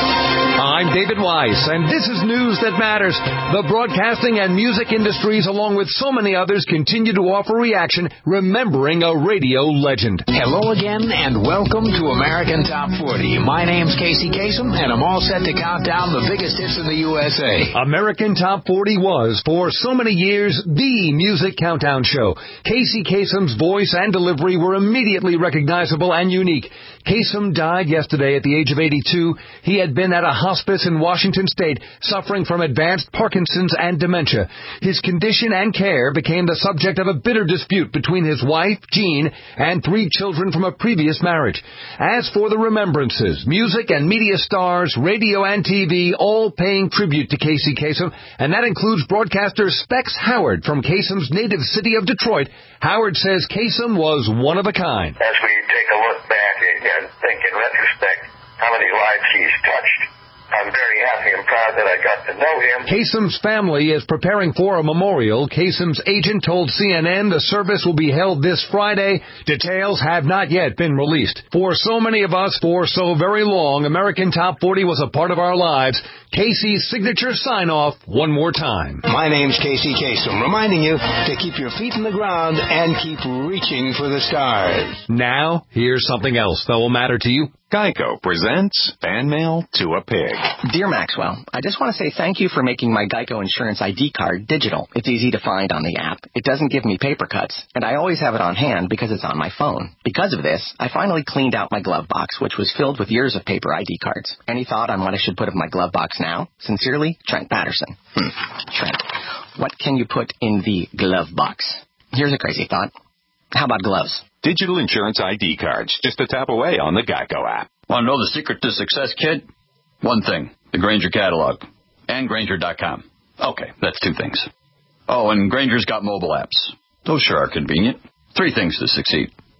I'm David Weiss, and this is News That Matters. The broadcasting and music industries, along with so many others, continue to offer reaction, remembering a radio legend. Hello again, and welcome to American Top forty. My name's Casey Kasem, and I'm all set to count down the biggest hits in the U S A. American Top forty was, for so many years, the music countdown show. Casey Kasem's voice and delivery were immediately recognizable and unique. Kasem died yesterday at the age of eighty-two. He had been at a hospice in Washington State, suffering from advanced Parkinson's and dementia. His condition and care became the subject of a bitter dispute between his wife, Jean, and three children from a previous marriage. As for the remembrances, music and media stars, radio and T V, all paying tribute to Casey Kasem, and that includes broadcaster Specs Howard from Kasem's native city of Detroit. Howard says Kasem was one of a kind. As we take a look back and think in retrospect how many lives he's touched, I'm very happy and proud that I got to know him. Kasem's family is preparing for a memorial. Kasem's agent told C N N the service will be held this Friday. Details have not yet been released. For so many of us, for so very long, American Top forty was a part of our lives. Casey's signature sign-off one more time. My name's Casey Kasem, reminding you to keep your feet in the ground and keep reaching for the stars. Now, here's something else that will matter to you. Geico presents Fan Mail to a Pig. Dear Maxwell, I just want to say thank you for making my Geico Insurance I D card digital. It's easy to find on the app. It doesn't give me paper cuts, and I always have it on hand because it's on my phone. Because of this, I finally cleaned out my glove box, which was filled with years of paper I D cards. Any thought on what I should put in my glove box now? Sincerely, Trent Patterson. Hmm. Trent, what can you put in the glove box? Here's a crazy thought. How about gloves? Digital insurance I D cards, just a tap away on the Geico app. Want to know the secret to success, kid? One thing, the Grainger catalog. And Grainger dot com. Okay, that's two things. Oh, and Grainger's got mobile apps. Those sure are convenient. Three things to succeed.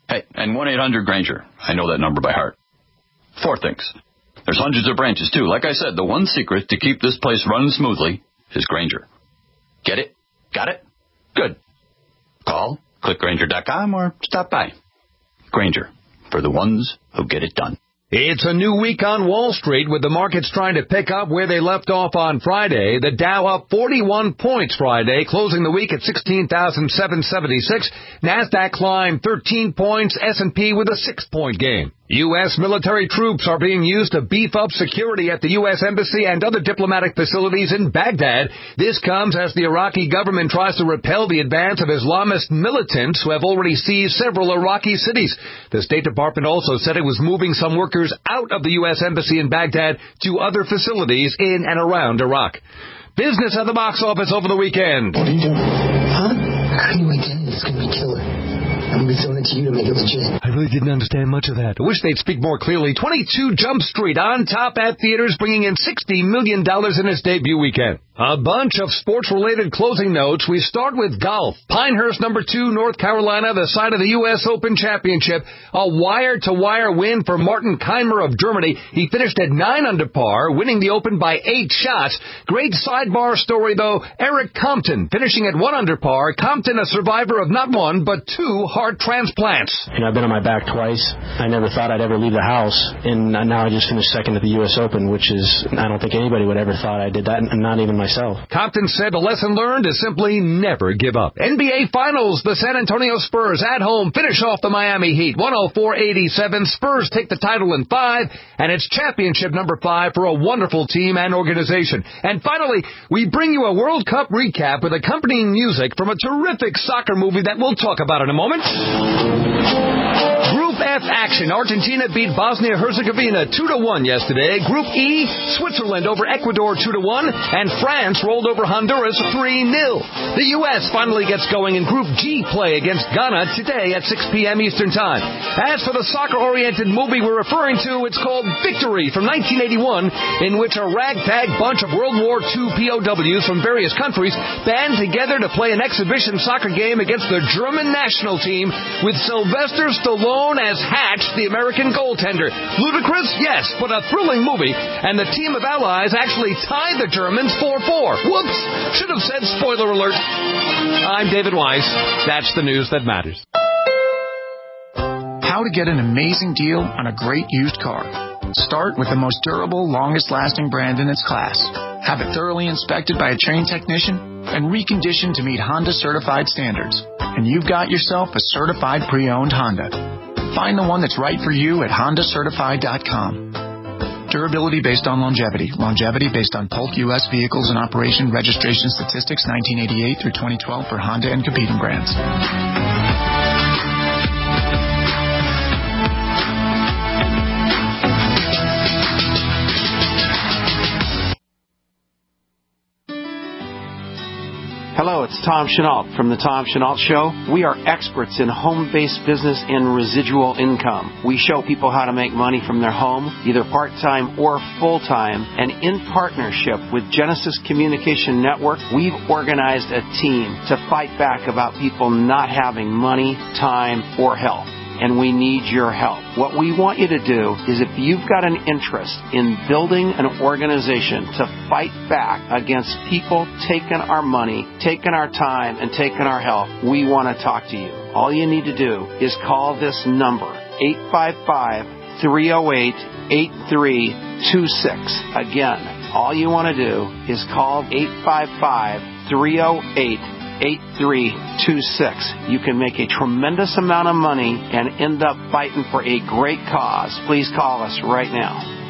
Hey, and one eight hundred Granger. I know that number by heart. Four things. There's hundreds of branches, too. Like I said, the one secret to keep this place running smoothly is Granger. Get it? Got it? Good. Call, click Granger dot com, or stop by. Granger, for the ones who get it done. It's a new week on Wall Street with the markets trying to pick up where they left off on Friday. The Dow up forty-one points Friday, closing the week at sixteen thousand seven hundred seventy-six. NASDAQ climbed thirteen points, S and P with a six-point gain. U S military troops are being used to beef up security at the U S Embassy and other diplomatic facilities in Baghdad. This comes as the Iraqi government tries to repel the advance of Islamist militants who have already seized several Iraqi cities. The State Department also said it was moving some workers out of the U S Embassy in Baghdad to other facilities in and around Iraq. Business at the box office over the weekend. What are you doing? Huh? I couldn't wait to end it. It's going to be killer. I'm going to be throwing it to you to make it legit. I really didn't understand much of that. I wish they'd speak more clearly. twenty-two Jump Street on top at theaters, bringing in sixty million dollars in its debut weekend. A bunch of sports-related closing notes. We start with golf. Pinehurst, number two, North Carolina, the site of the U S Open Championship. A wire-to-wire win for Martin Keimer of Germany. He finished at nine under par, winning the Open by eight shots. Great sidebar story, though. Eric Compton finishing at one under par. Compton, a survivor of not one, but two heart transplants. You know, I've been on my back twice. I never thought I'd ever leave the house, and now I just finished second at the U S Open, which is, I don't think anybody would ever thought I did that, and not even myself. Compton said the lesson learned is simply never give up. N B A Finals, the San Antonio Spurs at home finish off the Miami Heat, one oh four eighty-seven. Spurs take the title in five, and it's championship number five for a wonderful team and organization. And finally, we bring you a World Cup recap with accompanying music from a terrific soccer movie that we'll talk about in a moment. Group F action. Argentina beat Bosnia-Herzegovina two to one yesterday. Group E, Switzerland over Ecuador two to one, and France rolled over Honduras three nil. The U S finally gets going in Group G play against Ghana today at six p.m. Eastern Time. As for the soccer-oriented movie we're referring to, it's called Victory from nineteen eighty-one, in which a ragtag bunch of World War Two P O Ws from various countries band together to play an exhibition soccer game against the German national team with Sylvester Stallone as Hatch, the American goaltender. Ludicrous? Yes, but a thrilling movie, and the team of allies actually tied the Germans four four. Whoops! Should have said spoiler alert. I'm David Weiss. That's the news that matters. How to get an amazing deal on a great used car. Start with the most durable, longest-lasting brand in its class. Have it thoroughly inspected by a trained technician and reconditioned to meet Honda certified standards. And you've got yourself a certified pre-owned Honda. Find the one that's right for you at honda certified dot com. Durability based on longevity. Longevity based on Polk U S Vehicles in Operation Registration Statistics nineteen eighty-eight through twenty twelve for Honda and competing brands. Hello, it's Tom Chenault from The Tom Chenault Show. We are experts in home-based business and residual income. We show people how to make money from their home, either part-time or full-time. And in partnership with Genesis Communication Network, we've organized a team to fight back about people not having money, time, or health. And we need your help. What we want you to do is, if you've got an interest in building an organization to fight back against people taking our money, taking our time, and taking our health, we want to talk to you. All you need to do is call this number, eight five five, three oh eight, eight three two six. Again, all you want to do is call eight five five, three oh eight, eight three two six. You can make a tremendous amount of money and end up fighting for a great cause. Please call us right now.